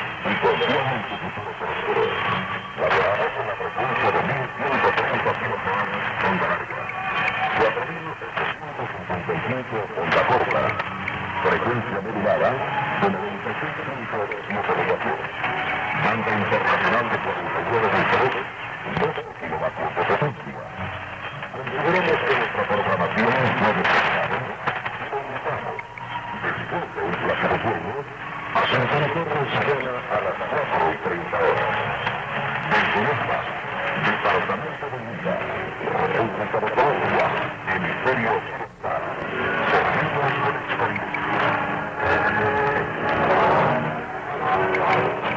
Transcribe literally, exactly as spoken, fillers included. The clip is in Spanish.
y confían en su futuro próspero. Laborará con la frecuencia de mil ciento treinta kilohertz onda larga, cuatro mil setecientos cincuenta y cinco onda corta, frecuencia modulada de noventa y seis puntos modulación, banda internacional de cuarenta y nueve metros, dos kilovatios de potencia. Consideramos que nuestra programación puede ser después de un placer juego, asentar a Torre Serena a las cuatro y treinta horas. Desconecta, Departamento de Liga, República de Colombia, Hemisferio Occidental, Servicios del Exterior.